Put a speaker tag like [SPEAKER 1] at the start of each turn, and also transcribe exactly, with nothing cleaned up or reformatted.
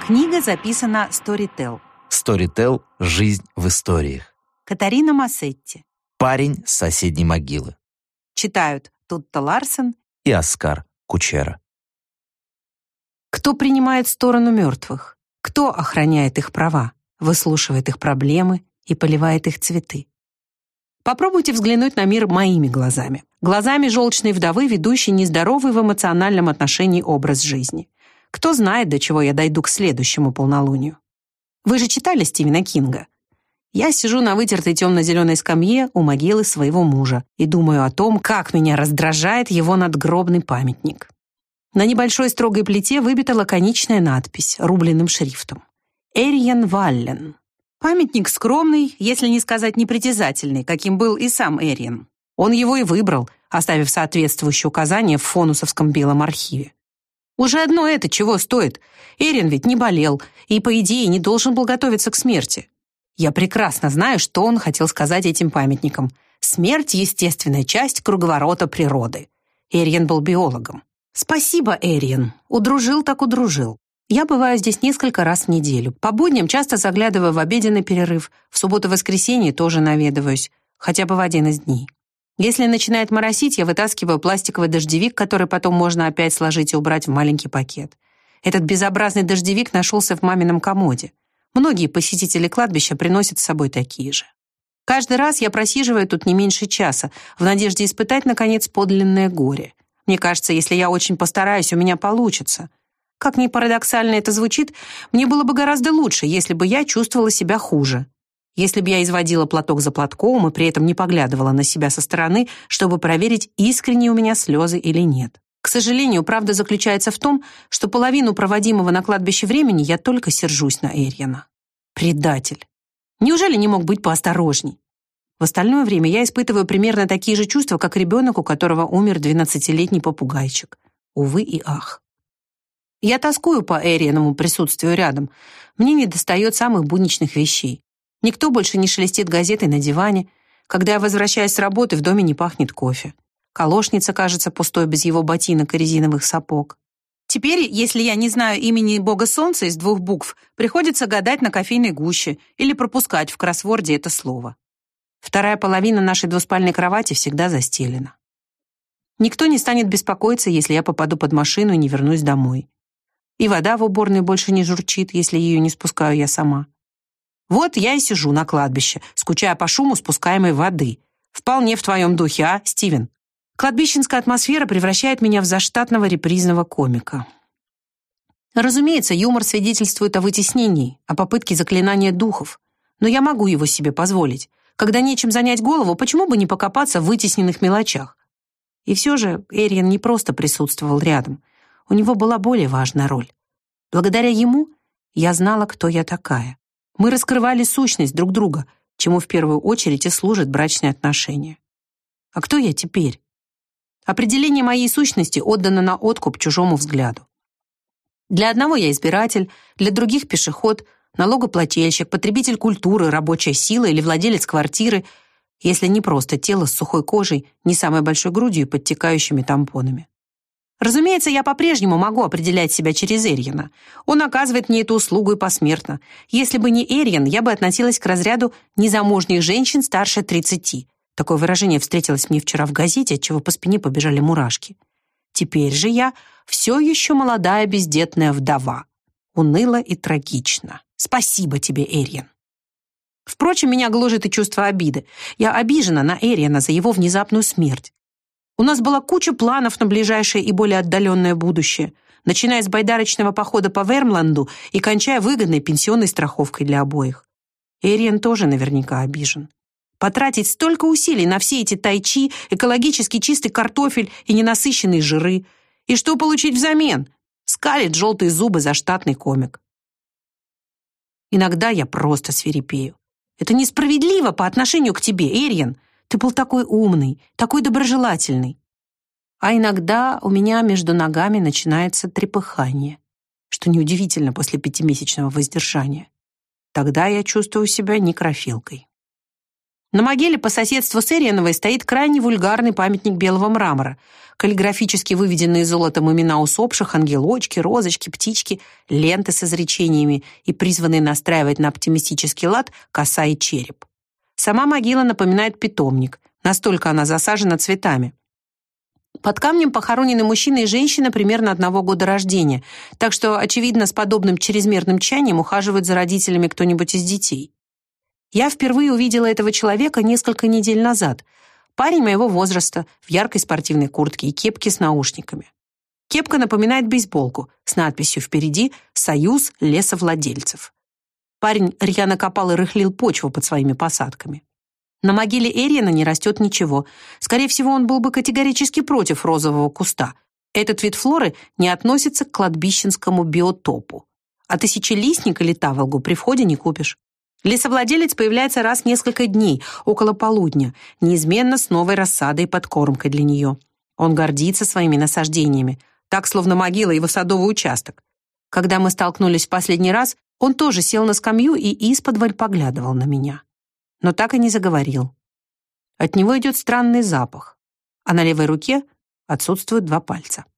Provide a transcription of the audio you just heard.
[SPEAKER 1] Книга записана Storytel.
[SPEAKER 2] Storytel «Жизнь в историях».
[SPEAKER 1] Катарина Массетти.
[SPEAKER 2] Парень с соседней могилы.
[SPEAKER 1] Читают Тутта Ларсен
[SPEAKER 2] и Оскар Кучера.
[SPEAKER 1] Кто принимает сторону мертвых? Кто охраняет их права, выслушивает их проблемы и поливает их цветы? Попробуйте взглянуть на мир моими глазами. Глазами желчной вдовы, ведущей нездоровый в эмоциональном отношении образ жизни. Кто знает, до чего я дойду к следующему полнолунию? Вы же читали Стивена Кинга? Я сижу на вытертой темно-зеленой скамье у могилы своего мужа и думаю о том, как меня раздражает его надгробный памятник. На небольшой строгой плите выбита лаконичная надпись рубленым шрифтом. «Эриен Валлен». Памятник скромный, если не сказать непритязательный, каким был и сам Эриен. Он его и выбрал, оставив соответствующие указания в Фонусовском белом архиве. Уже одно это чего стоит? Эриен ведь не болел и, по идее, не должен был готовиться к смерти. Я прекрасно знаю, что он хотел сказать этим памятником. Смерть — естественная часть круговорота природы. Эриен был биологом. Спасибо, Эриен. Удружил так удружил. Я бываю здесь несколько раз в неделю. По будням часто заглядываю в обеденный перерыв. В субботу-воскресенье тоже наведываюсь, хотя бы в один из дней. Если начинает моросить, я вытаскиваю пластиковый дождевик, который потом можно опять сложить и убрать в маленький пакет. Этот безобразный дождевик нашелся в мамином комоде. Многие посетители кладбища приносят с собой такие же. Каждый раз я просиживаю тут не меньше часа, в надежде испытать, наконец, подлинное горе. Мне кажется, если я очень постараюсь, у меня получится. Как ни парадоксально это звучит, мне было бы гораздо лучше, если бы я чувствовала себя хуже. Если бы я изводила платок за платком и при этом не поглядывала на себя со стороны, чтобы проверить, искренние у меня слезы или нет. К сожалению, правда заключается в том, что половину проводимого на кладбище времени я только сержусь на Эриена. Предатель. Неужели не мог быть поосторожней? В остальное время я испытываю примерно такие же чувства, как ребенок, у которого умер двенадцатилетний попугайчик. Увы и ах. Я тоскую по Эриеновому присутствию рядом. Мне недостает самых будничных вещей. Никто больше не шелестит газетой на диване. Когда я возвращаюсь с работы, в доме не пахнет кофе. Колошница кажется пустой без его ботинок и резиновых сапог. Теперь, если я не знаю имени бога солнца из двух букв, приходится гадать на кофейной гуще или пропускать в кроссворде это слово. Вторая половина нашей двуспальной кровати всегда застелена. Никто не станет беспокоиться, если я попаду под машину и не вернусь домой. И вода в уборной больше не журчит, если ее не спускаю я сама. Вот я и сижу на кладбище, скучая по шуму спускаемой воды. Вполне в твоем духе, а, Стивен? Кладбищенская атмосфера превращает меня в заштатного репризного комика. Разумеется, юмор свидетельствует о вытеснении, о попытке заклинания духов. Но я могу его себе позволить. Когда нечем занять голову, почему бы не покопаться в вытесненных мелочах? И все же Эриен не просто присутствовал рядом. У него была более важная роль. Благодаря ему я знала, кто я такая. Мы раскрывали сущность друг друга, чему в первую очередь и служат брачные отношения. А кто я теперь? Определение моей сущности отдано на откуп чужому взгляду. Для одного я избиратель, для других пешеход, налогоплательщик, потребитель культуры, рабочая сила или владелец квартиры, если не просто тело с сухой кожей, не самой большой грудью и подтекающими тампонами. Разумеется, я по-прежнему могу определять себя через Эриена. Он оказывает мне эту услугу и посмертно. Если бы не Эриен, я бы относилась к разряду незамужних женщин старше тридцати. Такое выражение встретилось мне вчера в газете, отчего по спине побежали мурашки. Теперь же я все еще молодая бездетная вдова. Уныло и трагично. Спасибо тебе, Эриен. Впрочем, меня гложет и чувство обиды. Я обижена на Эриена за его внезапную смерть. У нас была куча планов на ближайшее и более отдаленное будущее, начиная с байдарочного похода по Вермланду и кончая выгодной пенсионной страховкой для обоих. Эриен тоже наверняка обижен. Потратить столько усилий на все эти тайчи, экологически чистый картофель и ненасыщенные жиры. И что получить взамен? Скалит желтые зубы заштатный комик. Иногда я просто свирепею. Это несправедливо по отношению к тебе, Эриен. Ты был такой умный, такой доброжелательный. А иногда у меня между ногами начинается трепыхание, что неудивительно после пятимесячного воздержания. Тогда я чувствую себя некрофилкой. На могиле по соседству с Эриановой стоит крайне вульгарный памятник белого мрамора, каллиграфически выведенные золотом имена усопших, ангелочки, розочки, птички, ленты с изречениями и призванные настраивать на оптимистический лад коса и череп. Сама могила напоминает питомник, настолько она засажена цветами. Под камнем похоронены мужчина и женщина примерно одного года рождения, так что, очевидно, с подобным чрезмерным тчанием ухаживает за родителями кто-нибудь из детей. Я впервые увидела этого человека несколько недель назад. Парень моего возраста, в яркой спортивной куртке и кепке с наушниками. Кепка напоминает бейсболку с надписью впереди «Союз лесовладельцев». Парень рьяно копал и рыхлил почву под своими посадками. На могиле Эриана не растет ничего. Скорее всего, он был бы категорически против розового куста. Этот вид флоры не относится к кладбищенскому биотопу. А тысячелистник или таволгу при входе не купишь. Лесовладелец появляется раз в несколько дней, около полудня, неизменно с новой рассадой и подкормкой для нее. Он гордится своими насаждениями, так, словно могила его садовый участок. Когда мы столкнулись в последний раз, он тоже сел на скамью и исподволь поглядывал на меня. Но так и не заговорил. От него идет странный запах, а на левой руке отсутствуют два пальца.